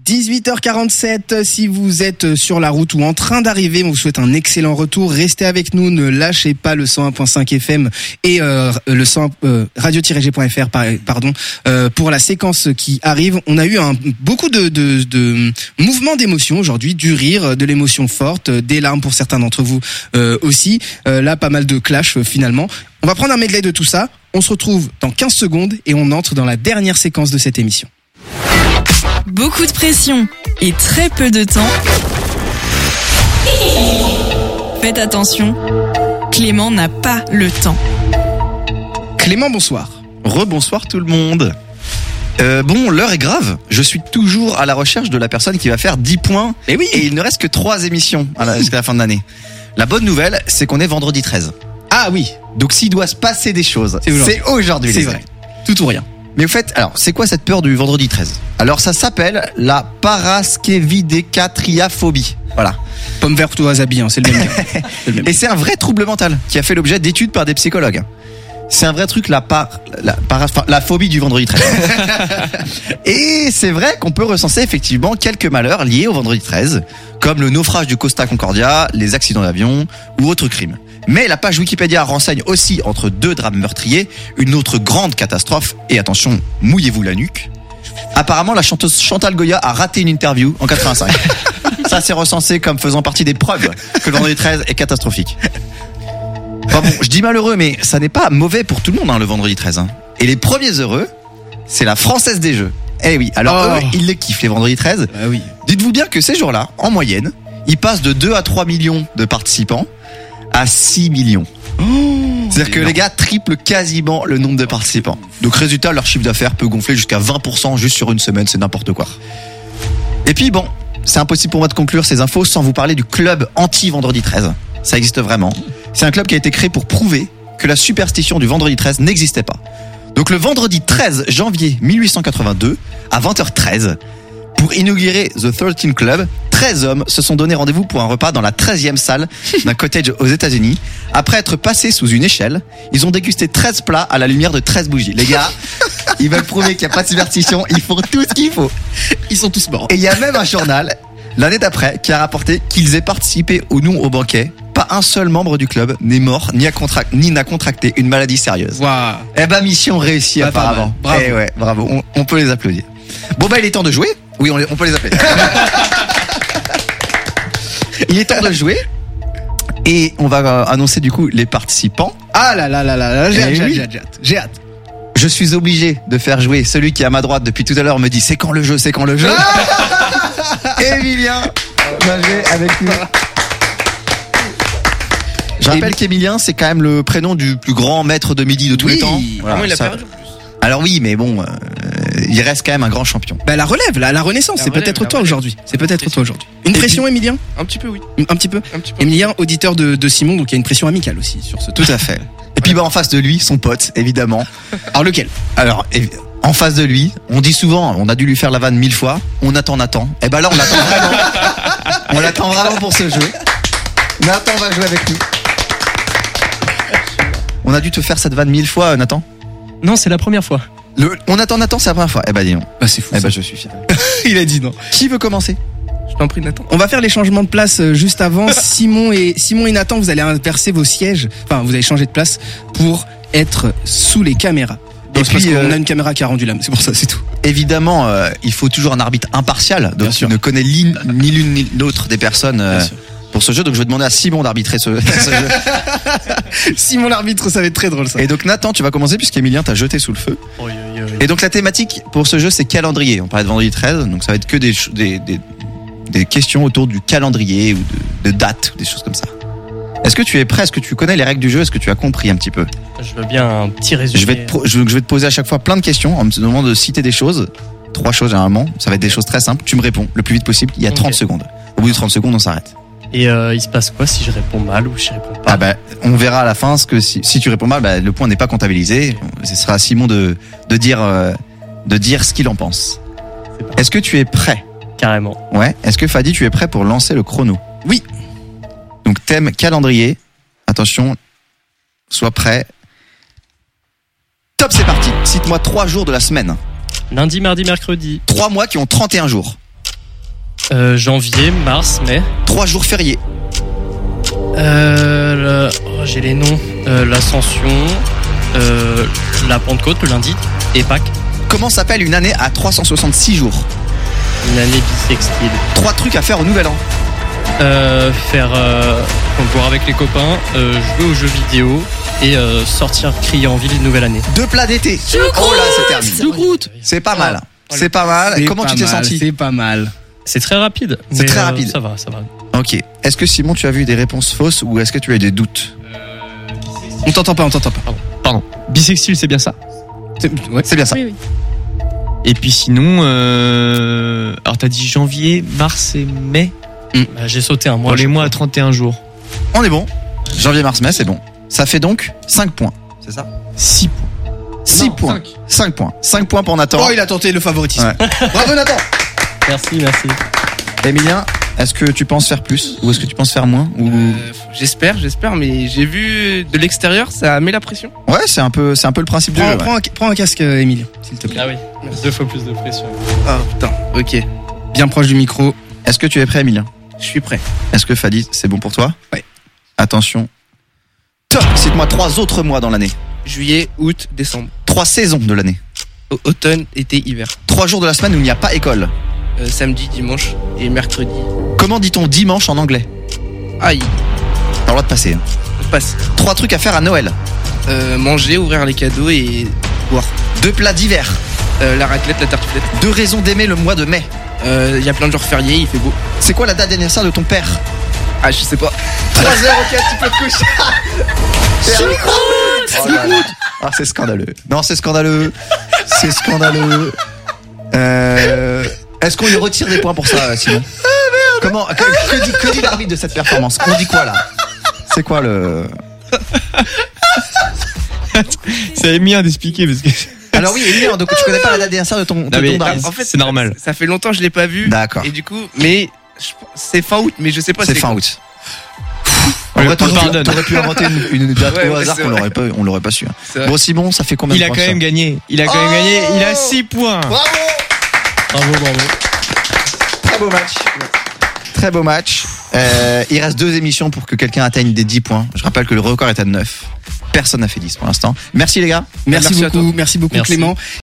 18h47, si vous êtes sur la route ou en train d'arriver, on vous souhaite un excellent retour. Restez avec nous, ne lâchez pas le 101.5 FM et le 100 radio-g.fr pardon, pour la séquence qui arrive. On a eu beaucoup de mouvements d'émotion aujourd'hui, du rire, de l'émotion forte, des larmes pour certains d'entre vous aussi. Là, pas mal de clash finalement. On va prendre un medley de tout ça. On se retrouve dans 15 secondes et on entre dans la dernière séquence de cette émission. Beaucoup de pression et très peu de temps. Faites attention, Clément n'a pas le temps. Clément, bonsoir. Rebonsoir tout le monde. Bon, l'heure est grave. Je suis toujours à la recherche de la personne qui va faire 10 points. Et oui. Et il ne reste que 3 émissions jusqu'à la fin de l'année. La bonne nouvelle, c'est qu'on est vendredi 13. Ah oui. Donc s'il doit se passer des choses, c'est aujourd'hui. C'est vrai. Tout ou rien. Mais au fait, alors, c'est quoi cette peur du vendredi 13 ? Alors, ça s'appelle la paraskevidécatriaphobie. Voilà. Pomme verte ou wasabi, c'est le même cas. Et c'est un vrai trouble mental qui a fait l'objet d'études par des psychologues. C'est un vrai truc, la phobie du vendredi 13. Et c'est vrai qu'on peut recenser effectivement quelques malheurs liés au vendredi 13, comme le naufrage du Costa Concordia, les accidents d'avion ou autres crimes. Mais la page Wikipédia renseigne aussi, entre 2 drames meurtriers, une autre grande catastrophe. Et attention, mouillez-vous la nuque. Apparemment, la chanteuse Chantal Goya a raté une interview en 85. Ça, c'est recensé comme faisant partie des preuves que le vendredi 13 est catastrophique. Enfin bon, je dis malheureux, mais ça n'est pas mauvais pour tout le monde, le vendredi 13. Et les premiers heureux, c'est la Française des Jeux. Eh oui, alors eux, ils les kiffent les vendredis 13. Ah oui. Dites-vous bien que ces jours-là, en moyenne, ils passent de 2 à 3 millions de participants à 6 millions. C'est-à-dire que les gars triplent quasiment le nombre de participants. Donc résultat, leur chiffre d'affaires peut gonfler jusqu'à 20% juste sur une semaine, c'est n'importe quoi. Et puis bon, c'est impossible pour moi de conclure ces infos sans vous parler du club anti-vendredi 13. Ça existe vraiment. C'est un club qui a été créé pour prouver que la superstition du vendredi 13 n'existait pas. Donc le vendredi 13 janvier 1882, à 20h13, pour inaugurer The 13 Club, 13 hommes se sont donné rendez-vous pour un repas dans la 13e salle d'un cottage aux États-Unis. Après être passés sous une échelle, ils ont dégusté 13 plats à la lumière de 13 bougies. Les gars, ils veulent prouver qu'il n'y a pas de superstition, ils font tout ce qu'il faut. Ils sont tous morts. Et il y a même un journal, l'année d'après, qui a rapporté qu'ils aient participé ou non au banquet. Pas un seul membre du club n'est mort ni n'a contracté une maladie sérieuse. Waouh. Eh ben, mission réussie apparemment. Bravo. Eh ouais, bravo. On peut les applaudir. Bon bah, il est temps de jouer. Oui, on peut les appeler. Il est temps de jouer. Et on va annoncer du coup les participants. Ah là, j'ai hâte. Je suis obligé de faire jouer celui qui est à ma droite depuis tout à l'heure me dit c'est quand le jeu. Emilien va jouer avec nous. Je rappelle qu'Emilien, c'est quand même le prénom du plus grand maître de midi de tous les temps. Voilà, il a perdu. Alors oui, mais bon, il reste quand même un grand champion. Bah la relève, la renaissance, c'est peut-être toi aujourd'hui. Une pression, Emilien ? Un petit peu, oui. Un petit peu. Emilien, auditeur de Simon, donc il y a une pression amicale aussi sur ce. Tout à fait. Et puis en face de lui, son pote, évidemment. Alors lequel ? Alors, en face de lui, on dit souvent, on a dû lui faire la vanne 1000 fois, on attend. Et ben là, on l'attend vraiment. On l'attend vraiment pour ce jeu. Nathan va jouer avec nous. On a dû te faire cette vanne 1000 fois, Nathan ? Non, c'est la première fois. On attend Nathan, c'est la première fois. Eh ben dis donc. Bah c'est fou. Eh ben je suis fier. Il a dit non. Qui veut commencer ? Je t'en prie, Nathan. On va faire les changements de place juste avant. Simon et Nathan, vous allez inverser vos sièges. Enfin, vous allez changer de place pour être sous les caméras. Et puis, on a une caméra qui a rendu l'âme, c'est pour ça, c'est tout. Évidemment, il faut toujours un arbitre impartial, donc qui ne connaît ni l'une ni l'autre des personnes pour ce jeu. Donc je vais demander à Simon d'arbitrer ce jeu. Simon l'arbitre, ça va être très drôle ça. Et donc Nathan, tu vas commencer puisqu'Emilien t'a jeté sous le feu. Oui. Et donc la thématique pour ce jeu, c'est calendrier. On parlait de vendredi 13, donc ça va être que des questions autour du calendrier ou de dates, des choses comme ça. Est-ce que tu es prêt ? Est-ce que tu connais les règles du jeu ? Est-ce que tu as compris un petit peu ? Je veux bien un petit résumé. Je vais te poser à chaque fois plein de questions en me demandant de citer des choses. 3 choses généralement. Ça va être des choses très simples. Tu me réponds le plus vite possible. Il y a 30 secondes. Au bout de 30 secondes, on s'arrête. Et il se passe quoi si je réponds mal ou je réponds pas ? Ah bah, on verra à la fin que si tu réponds mal, bah, le point n'est pas comptabilisé. Ce sera à Simon de dire ce qu'il en pense. Est-ce que tu es prêt ? Carrément. Ouais. Est-ce que Fadi, tu es prêt pour lancer le chrono ? Oui. Donc thème calendrier. Attention, sois prêt. Top, c'est parti. Cite-moi 3 jours de la semaine. Lundi, mardi, mercredi. 3 mois qui ont 31 jours. Janvier, mars, mai. 3 jours fériés. J'ai les noms. L'Ascension, la Pentecôte, le lundi, et Pâques. Comment s'appelle une année à 366 jours? Une année bissextile. 3 trucs à faire au nouvel an. Boire avec les copains, jouer aux jeux vidéo et sortir crier en ville une nouvelle année. 2 plats d'été. Oh là, c'est terminé. Choucroute. C'est pas mal. C'est pas mal. Comment tu t'es senti? C'est pas mal. C'est très rapide. C'est très rapide. Ça va. Ok. Est-ce que Simon, tu as vu des réponses fausses ou est-ce que tu as eu des doutes? On t'entend pas. Pardon. Bisextile, c'est bien ça. Ouais. C'est bien ça. Oui. Et puis sinon, alors t'as dit janvier, mars et mai. J'ai sauté un mois. Pour les mois à 31 jours. On est bon. Janvier, mars, mai, c'est bon. Ça fait donc 5 points. C'est ça? 6 points. 6 points. 5 points. 5 points pour Nathan. Oh, il a tenté le favoritisme. Ouais. Bravo Nathan. Merci. Emilien, est-ce que tu penses faire plus ou est-ce que tu penses faire moins ou... J'espère, mais j'ai vu de l'extérieur, ça met la pression. Ouais, c'est un peu le principe du jeu. Ouais. Prends un casque, Emilien, s'il te plaît. Ah oui. 2 fois plus de pression. Ah putain, ok, Bien proche du micro. Est-ce que tu es prêt, Emilien? je suis prêt. Est-ce que Fadi, c'est bon pour toi? Ouais. Attention. Top. Cite-moi 3 autres mois dans l'année. Juillet, août, décembre. 3 saisons de l'année. Automne, été, hiver. 3 jours de la semaine où il n'y a pas école. Samedi, dimanche et mercredi. Comment dit-on dimanche en anglais? Aïe, T'as le droit de passer. je passe. 3 trucs à faire à Noël. Manger, ouvrir les cadeaux et boire. 2 plats d'hiver. La raclette, la tartiflette. 2 raisons d'aimer le mois de mai. Il y a plein de jours fériés, il fait beau. C'est quoi la date d'anniversaire de ton père? Ah, je sais pas. 3-0, ok, tu peux te coucher. Oh là là. Ah, c'est scandaleux. Non, c'est scandaleux. C'est scandaleux. Est-ce qu'on lui retire des points pour ça, Simon? Comment que dit l'arbitre de cette performance? On dit quoi là? C'est quoi le... C'est Emilien d'expliquer parce que. Alors oui, Emilien, donc tu connais pas la date d'anniversaire de ton mais Darius. En fait, c'est normal. Ça fait longtemps que je l'ai pas vu. D'accord. Et du coup, mais c'est fin août, mais je sais pas. C'est fin quand. août. On En vrai, le pardonne. t'aurais pu inventer une date Ouais, au ouais, hasard c'est qu'on vrai. l'aurait pas su. C'est vrai. Bon, Simon, ça fait combien Il de a points quand ça? même gagné. Il a 6 points. Bravo. Bravo. Très beau match. Très beau match. Il reste 2 émissions pour que quelqu'un atteigne des 10 points. Je rappelle que le record est à 9. Personne n'a fait 10 pour l'instant. Merci les gars. Merci Merci à toi. beaucoup Merci. Clément.